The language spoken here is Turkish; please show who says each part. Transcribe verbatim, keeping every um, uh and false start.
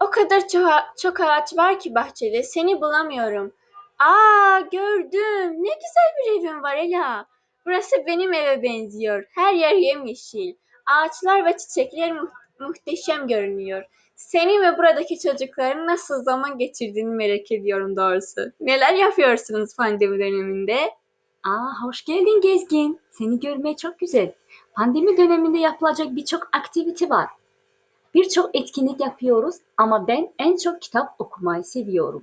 Speaker 1: O kadar çok, çok ağaç var ki bahçede, seni bulamıyorum. Aa, gördüm. Ne güzel bir evin var Ela. Burası benim eve benziyor. Her yer yemyeşil. Ağaçlar ve çiçekler mu- muhteşem görünüyor. Senin ve buradaki çocukların nasıl zaman geçirdiğini merak ediyorum doğrusu. Neler yapıyorsunuz pandemi döneminde?
Speaker 2: Aa, hoş geldin Gezgin. Seni görmeye çok güzel. Pandemi döneminde yapılacak birçok aktivite var. Birçok etkinlik yapıyoruz ama ben en çok kitap okumayı seviyorum.